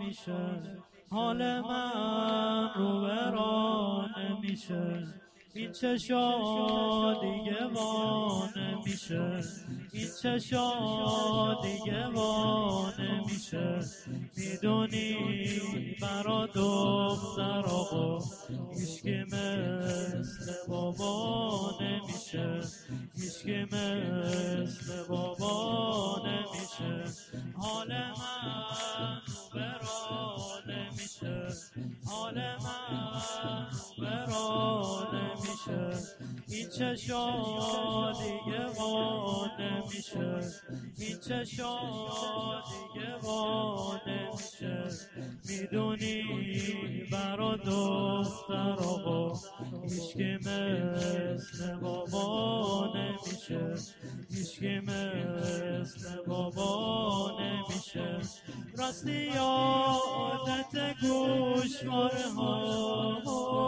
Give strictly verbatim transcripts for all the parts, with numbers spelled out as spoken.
نمیشه، حال من رو برا نمیشه، این چشا دیگه وا نمیشه، این چشا دیگه وا نمیشه. میدونی برا دختر آقا هیچکی مثل بابا نمیشه، هیچکی مثل بابا نمیشه. حال من رو برا نمیشه، حال من رو برا نمیشه، این چشا دیگه وا نمیشه، این چشا دیگه وا نمیشه. میدونی برا دختر آقا هیچکی مثل بابا نمیشه، هیچکی مثل بابا نمیشه. راستی یادت گوشواره ها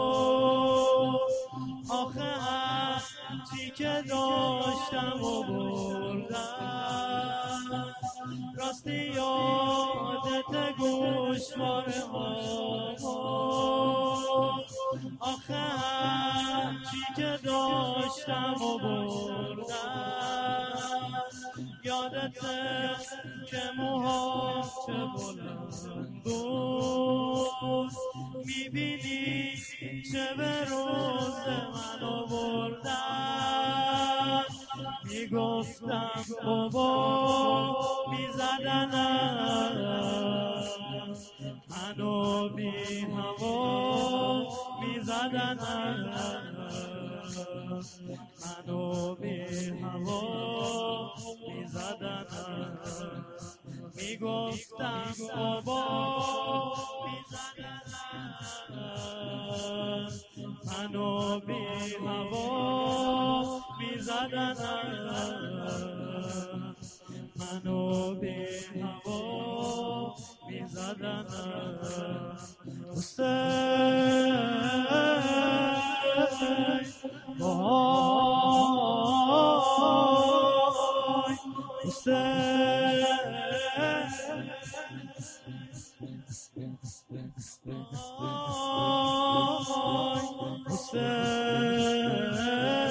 آخه هرچی که داشتم و بردم، راستی یادت گوشواره ها آخه هرچی که داشتم و بردم. یادته که موها چه بلند بود، میبینی چه به روز من آوردن. میگفتم بابا میزدنم منو بی هوا، میزدنم منو بی هوا، میزدنم. میگفتم بابا میزدنم منو بی هوا، میزدنم منو بی هوا، میزدنم. حسین وای حسین وای حسین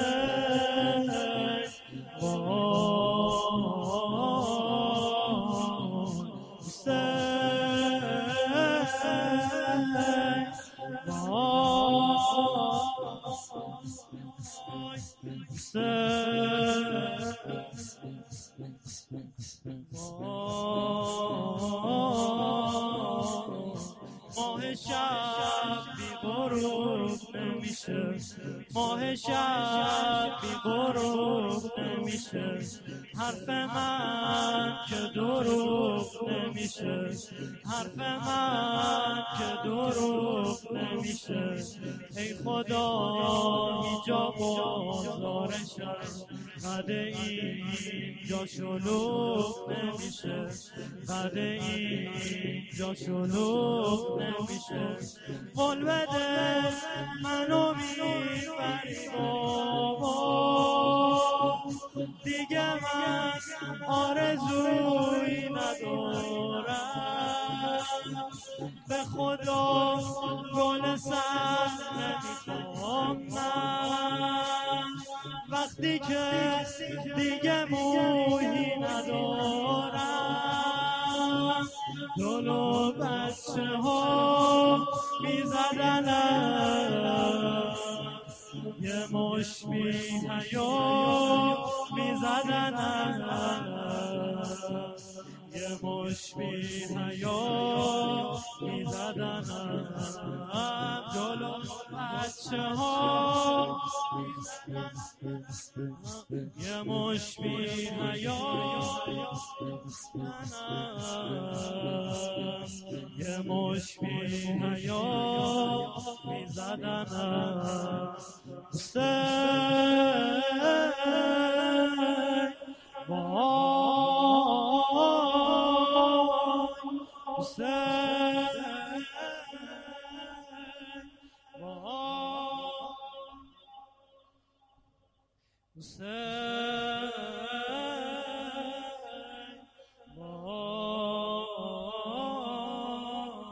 ماه شب بی غروب نمیشه، ماه شب بی غروب نمیشه. حرف من که دروغ نمیشه، حرف من که دروغ نمیشه. ای خدا اینجا بازارشم قد اینجا شلوغ نمیشه، قد اینجا شلوغ نمیشه. قول بده منو میبری بابا، دیگه من آرزویی ندارم. به خدا گل سر نمیخوام من، وقتی که دیگه مویی ندارم. جلو بچه ها میزدنم یه مش بی حیا، میزدنم یه مش بی حیا، میزدنم جلو بچه ها، یه مش بی حیا، یه مش بی حیا، میزدنم. حسین وای حسین وای حسین وای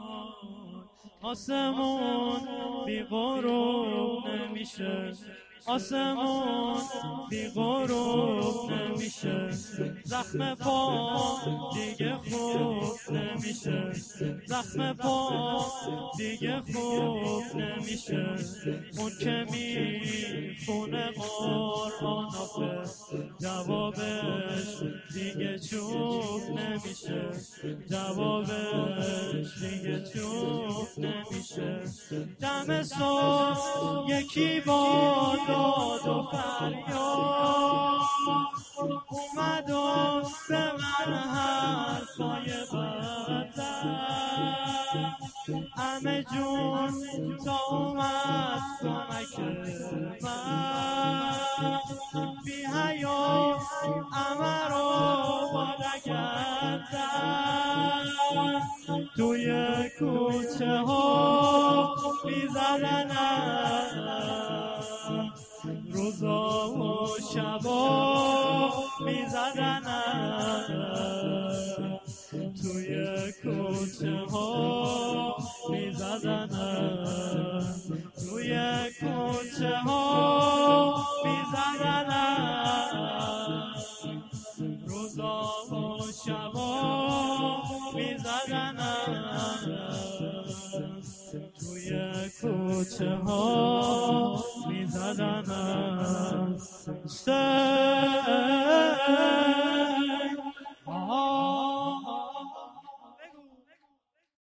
آسمون بی غروب نمیشه، آسمون بی غروب نمیشه، زخم پا دیگه خوب نمیشه، زخم پا دیگه خوب نمیشه. اون که میخونه قرآن آخه جوابش دیگه چوب نمیشه، جوابش دیگه چوب نمیشه. دم صبح یکی با داد و فریاد اومد و به من حرفای بد زد، همه جون تا اومد کمک من، بی حیا همه رو با لگد زد، توی کوچه ها می زدنم، روزا و شبا می زدنم، توی کوچه ها می زدنم، توی کوچه ها می زدنم، روزا و شبا می زدنم، توی کوچه ها می زدنم.